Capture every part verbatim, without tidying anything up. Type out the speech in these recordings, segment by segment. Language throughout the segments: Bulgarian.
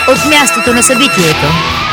от мястото на събитието.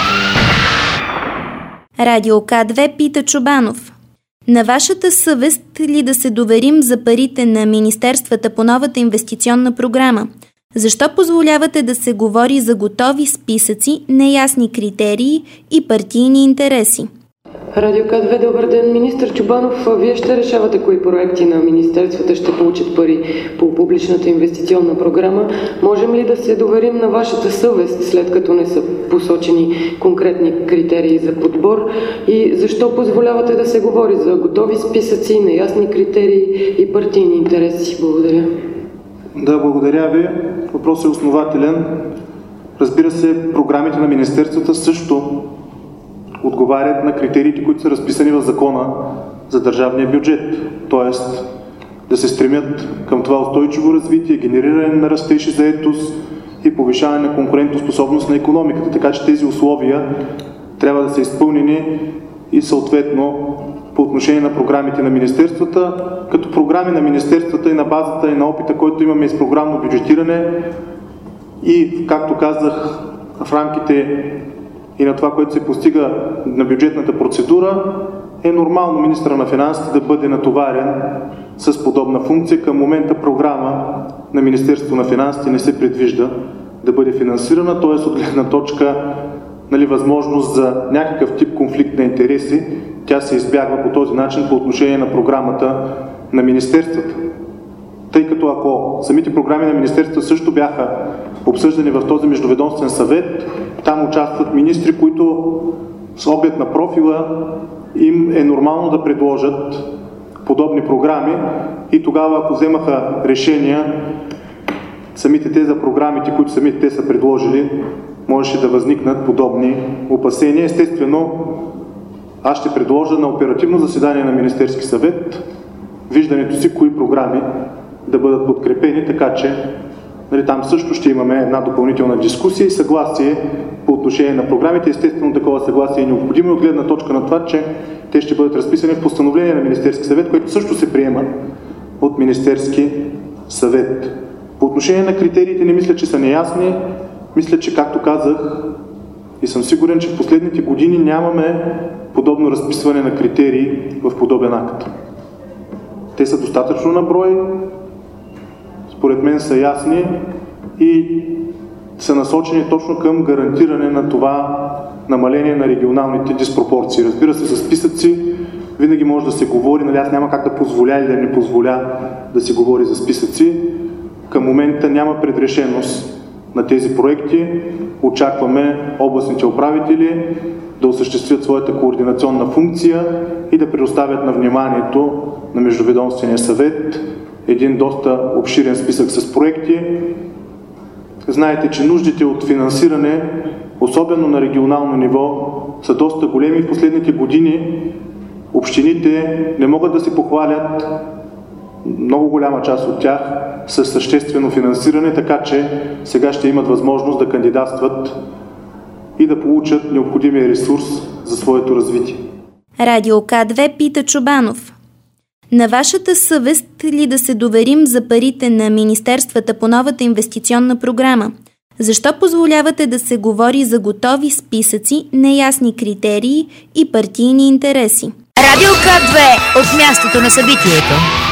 Радио К две пита Чобанов: на вашата съвест ли да се доверим за парите на министерствата по новата инвестиционна програма? Защо позволявате да се говори за готови списъци, неясни критерии и партийни интереси? Радио К две, добър ден. Министър Чобанов, вие ще решавате кои проекти на министерствата ще получат пари по публичната инвестиционна програма. Можем ли да се доверим на вашата съвест, след като не са посочени конкретни критерии за подбор? И защо позволявате да се говори за готови списъци, неясни критерии и партийни интереси? Благодаря. Да, благодаря ви. Въпросът е основателен. Разбира се, програмите на министерствата също отговарят на критериите, които са разписани в закона за държавния бюджет. Тоест да се стремят към това устойчиво развитие, генериране на растеж и заетост и повишаване на конкурентоспособност на икономиката. Така че тези условия трябва да са изпълнени и съответно по отношение на програмите на министерствата. Като програми на министерствата и на базата и на опита, който имаме с програмно бюджетиране и, както казах, в рамките и на това, което се постига на бюджетната процедура, е нормално министъра на финансите да бъде натоварен с подобна функция. Към момента програма на Министерството на финансите не се предвижда да бъде финансирана, т.е. от гледна точка, нали, възможност за някакъв тип конфликт на интереси, тя се избягва по този начин по отношение на програмата на министерствата. Тъй като ако самите програми на министерствата също бяха обсъждани в този междуведомствен съвет, там участват министри, които с оглед на профила им е нормално да предложат подобни програми и тогава, ако вземаха решения, самите те за програмите, които самите те са предложили, можеше да възникнат подобни опасения. Естествено, аз ще предложа на оперативно заседание на Министерски съвет виждането си, кои програми да бъдат подкрепени, така че, нали, там също ще имаме една допълнителна дискусия и съгласие по отношение на програмите. Естествено, такова съгласие е необходимо от гледна точка на това, че те ще бъдат разписани в постановление на Министерски съвет, което също се приема от Министерски съвет. По отношение на критериите не мисля, че са неясни. Мисля, че, както казах, и съм сигурен, че в последните години нямаме подобно разписване на критерии в подобен акт. Те са достатъчно на брой, според мен са ясни и са насочени точно към гарантиране на това намаление на регионалните диспропорции. Разбира се, с списъци винаги може да се говори, нали, аз няма как да позволя или да не позволя да се говори за списъци. Към момента няма предрешеност на тези проекти. Очакваме областните управители да осъществят своята координационна функция и да предоставят на вниманието на Междуведомствения съвет един доста обширен списък с проекти. Знаете, че нуждите от финансиране, особено на регионално ниво, са доста големи. В последните години общините не могат да се похвалят, много голяма част от тях, със съществено финансиране, така че сега ще имат възможност да кандидатстват и да получат необходимия ресурс за своето развитие. Радио К две пита Чобанов: на вашата съвест ли да се доверим за парите на министерствата по новата инвестиционна програма? Защо позволявате да се говори за готови списъци, неясни критерии и партийни интереси? Радио К две от мястото на събитието.